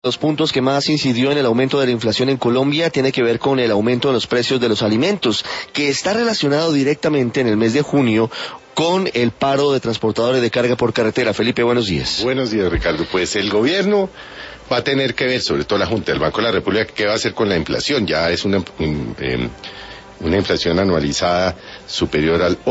Los puntos que más incidió en el aumento de la inflación en Colombia tiene que ver con el aumento de los precios de los alimentos, que está relacionado directamente en el mes de junio con el paro de transportadores de carga por carretera. Felipe, buenos días. Buenos días, Ricardo. Pues el gobierno va a tener que ver, sobre todo la Junta del Banco de la República, qué va a hacer con la inflación. Ya es una inflación anualizada superior al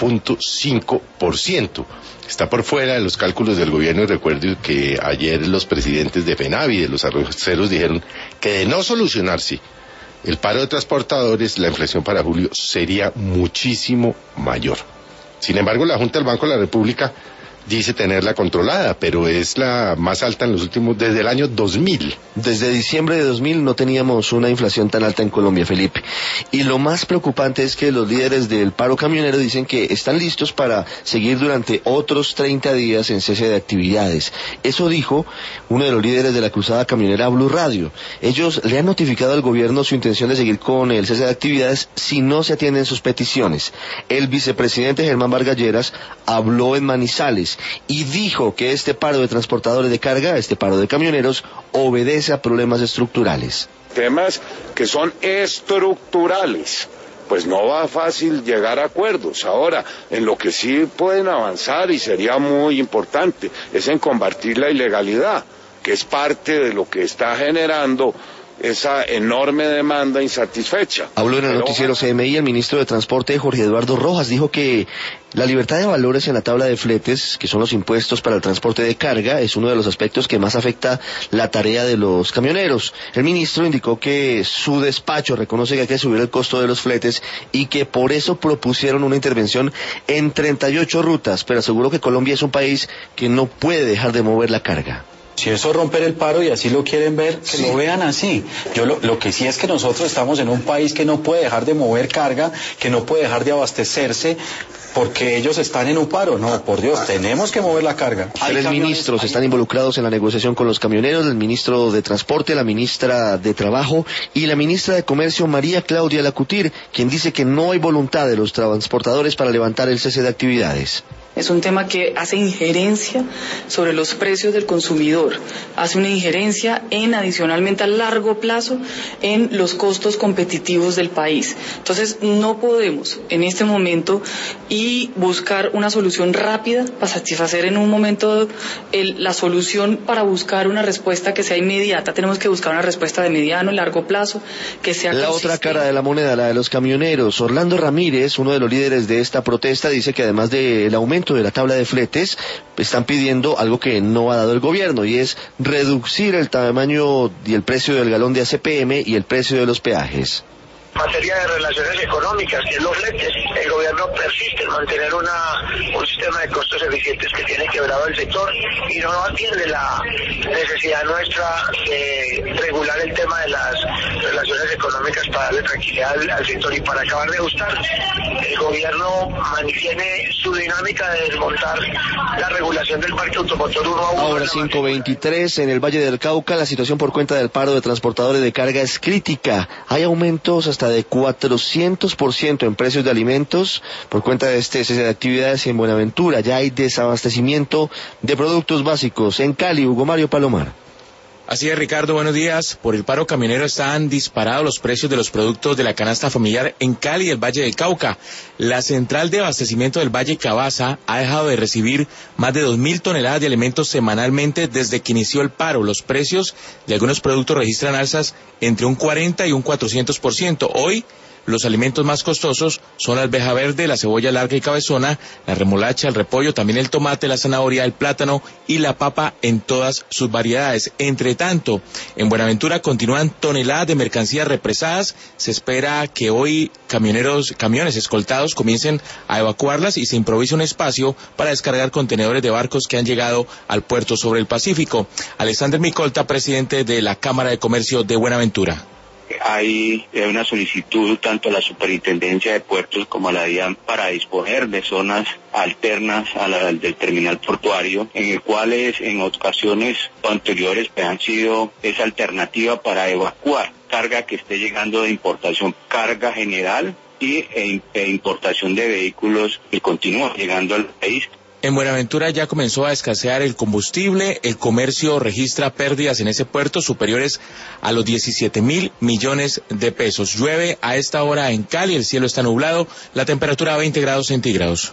8.5%. Está por fuera de los cálculos del gobierno, y recuerdo que ayer los presidentes de FENAVI, de los arroceros, dijeron que de no solucionarse el paro de transportadores, la inflación para julio sería muchísimo mayor. Sin embargo, la Junta del Banco de la República dice tenerla controlada, pero es la más alta en los últimos, desde el año 2000. Desde diciembre de 2000 no teníamos una inflación tan alta en Colombia, Felipe. Y lo más preocupante es que los líderes del paro camionero dicen que están listos para seguir durante otros 30 días en cese de actividades. Eso dijo uno de los líderes de la cruzada camionera a Blue Radio. Ellos le han notificado al gobierno su intención de seguir con el cese de actividades si no se atienden sus peticiones. El vicepresidente Germán Vargas Lleras habló en Manizales y dijo que este paro de transportadores de carga, este paro de camioneros, obedece a problemas estructurales. Temas que son estructurales, pues no va fácil llegar a acuerdos. Ahora, en lo que sí pueden avanzar, y sería muy importante, es en combatir la ilegalidad, que es parte de lo que está generando esa enorme demanda insatisfecha. Habló en el noticiero CMI el ministro de Transporte, Jorge Eduardo Rojas, dijo que la libertad de valores en la tabla de fletes, que son los impuestos para el transporte de carga, es uno de los aspectos que más afecta la tarea de los camioneros. El ministro indicó que su despacho reconoce que hay que subir el costo de los fletes y que por eso propusieron una intervención en 38 rutas, pero aseguró que Colombia es un país que no puede dejar de mover la carga. Si eso es romper el paro y así lo quieren ver, que lo vean así. Yo lo que sí es que nosotros estamos en un país que no puede dejar de mover carga, que no puede dejar de abastecerse, porque ellos están en un paro. No, por Dios, tenemos que mover la carga. Tres ministros están involucrados en la negociación con los camioneros: el ministro de Transporte, la ministra de Trabajo y la ministra de Comercio, María Claudia Lacutir, quien dice que no hay voluntad de los transportadores para levantar el cese de actividades. Es un tema que hace injerencia sobre los precios del consumidor, hace una injerencia adicionalmente a largo plazo en los costos competitivos del país. Entonces no podemos en este momento y buscar una solución rápida para satisfacer en un momento la solución para buscar una respuesta que sea inmediata. Tenemos que buscar una respuesta de mediano y largo plazo que sea la otra cara de la moneda, la de los camioneros. Orlando Ramírez, uno de los líderes de esta protesta, dice que además del aumento de la tabla de fletes, están pidiendo algo que no ha dado el gobierno, y es reducir el tamaño y el precio del galón de ACPM y el precio de los peajes. En materia de relaciones económicas, que es los fletes, el gobierno persiste en mantener un sistema de costos eficientes que tiene quebrado el sector y no atiende la necesidad nuestra de regular el tema de las relaciones económicas para darle tranquilidad al sector y para acabar de ajustar. El gobierno mantiene su dinámica de desmontar la regulación del parque automotor 1 a 1. Ahora 5:23, en el Valle del Cauca la situación por cuenta del paro de transportadores de carga es crítica. Hay aumentos hasta de 400% en precios de alimentos por cuenta de este cese de actividades. En Buenaventura ya hay desabastecimiento de productos básicos. En Cali, Hugo Mario Palomar. Así es, Ricardo, buenos días. Por el paro camionero están disparados los precios de los productos de la canasta familiar en Cali y el Valle del Cauca. La central de abastecimiento del Valle Cavazá ha dejado de recibir más de 2.000 toneladas de alimentos semanalmente desde que inició el paro. Los precios de algunos productos registran alzas entre un 40 y un 400%. Hoy, los alimentos más costosos son la alveja verde, la cebolla larga y cabezona, la remolacha, el repollo, también el tomate, la zanahoria, el plátano y la papa en todas sus variedades. Entre tanto, en Buenaventura continúan toneladas de mercancías represadas. Se espera que hoy camiones escoltados comiencen a evacuarlas y se improvise un espacio para descargar contenedores de barcos que han llegado al puerto sobre el Pacífico. Alexander Micolta, presidente de la Cámara de Comercio de Buenaventura. Hay una solicitud tanto a la Superintendencia de Puertos como a la DIAN para disponer de zonas alternas a la del terminal portuario, en el cual en ocasiones anteriores han sido esa alternativa para evacuar carga que esté llegando de importación, carga general e importación de vehículos que continúan llegando al país. En Buenaventura ya comenzó a escasear el combustible, el comercio registra pérdidas en ese puerto superiores a los 17.000 millones de pesos. Llueve a esta hora en Cali, el cielo está nublado, la temperatura a 20 grados centígrados.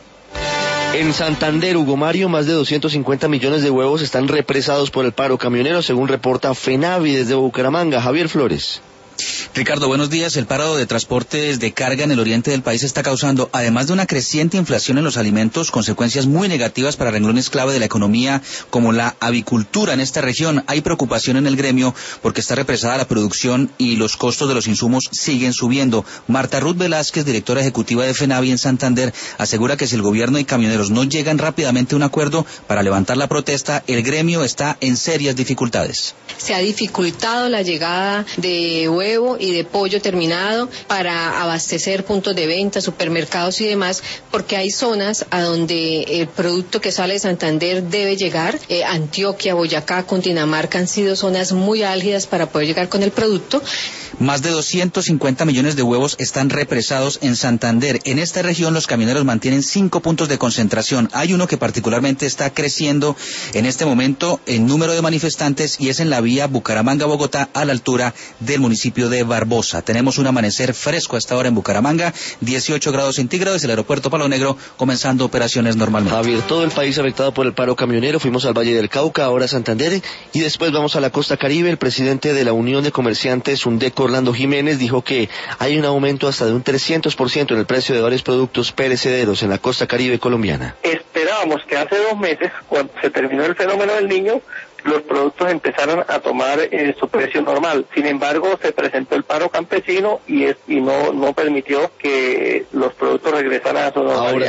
En Santander, Hugo Mario, más de 250 millones de huevos están represados por el paro camionero, según reporta FENAVI desde Bucaramanga. Javier Flores. Ricardo, buenos días. El paro de transportes de carga en el oriente del país está causando, además de una creciente inflación en los alimentos, consecuencias muy negativas para renglones clave de la economía, como la avicultura en esta región. Hay preocupación en el gremio porque está represada la producción y los costos de los insumos siguen subiendo. Marta Ruth Velázquez, directora ejecutiva de FENAVI en Santander, asegura que si el gobierno y camioneros no llegan rápidamente a un acuerdo para levantar la protesta, el gremio está en serias dificultades. Se ha dificultado la llegada de huevo y de pollo terminado para abastecer puntos de venta, supermercados y demás, porque hay zonas a donde el producto que sale de Santander debe llegar. Antioquia, Boyacá, Cundinamarca han sido zonas muy álgidas para poder llegar con el producto. Más de 250 millones de huevos están represados en Santander. En esta región los camioneros mantienen 5 puntos de concentración. Hay uno que particularmente está creciendo en este momento en número de manifestantes y es en la vía Bucaramanga-Bogotá a la altura del municipio de Barbosa. Tenemos un amanecer fresco a esta hora en Bucaramanga, 18 grados centígrados, el aeropuerto Palo Negro comenzando operaciones normalmente. Javier, todo el país afectado por el paro camionero. Fuimos al Valle del Cauca, ahora Santander, y después vamos a la costa Caribe. El presidente de la Unión de Comerciantes, UNDECO, Orlando Jiménez, dijo que hay un aumento hasta de un 300% en el precio de varios productos perecederos en la costa Caribe colombiana. Esperábamos que hace 2 meses, cuando se terminó el fenómeno del Niño, los productos empezaron a tomar su precio normal. Sin embargo, se presentó el paro campesino y no permitió que los productos regresaran a su normalidad. Ahora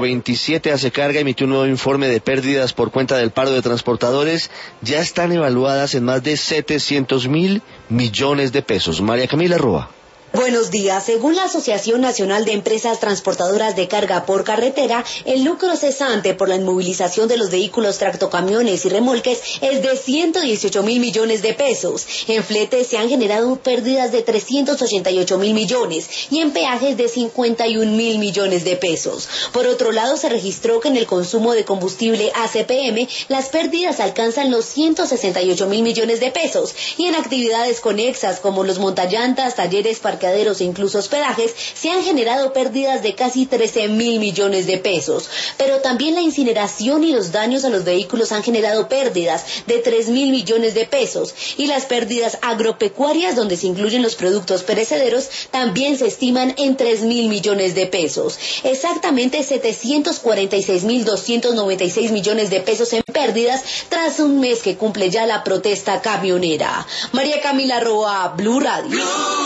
527 hace carga, emitió un nuevo informe de pérdidas por cuenta del paro de transportadores. Ya están evaluadas en más de 700.000 millones de pesos. María Camila Roa. Buenos días. Según la Asociación Nacional de Empresas Transportadoras de Carga por Carretera, el lucro cesante por la inmovilización de los vehículos tractocamiones y remolques es de 118.000 millones de pesos. En fletes se han generado pérdidas de 388.000 millones y en peajes de 51.000 millones de pesos. Por otro lado, se registró que en el consumo de combustible ACPM las pérdidas alcanzan los 168.000 millones de pesos y en actividades conexas como los montallantas, talleres, parqueaderos e incluso hospedajes, se han generado pérdidas de casi 13.000 millones de pesos. Pero también la incineración y los daños a los vehículos han generado pérdidas de 3.000 millones de pesos. Y las pérdidas agropecuarias, donde se incluyen los productos perecederos, también se estiman en 3.000 millones de pesos. Exactamente 746.296 millones de pesos en pérdidas tras un mes que cumple ya la protesta camionera. María Camila Roa, Blue Radio.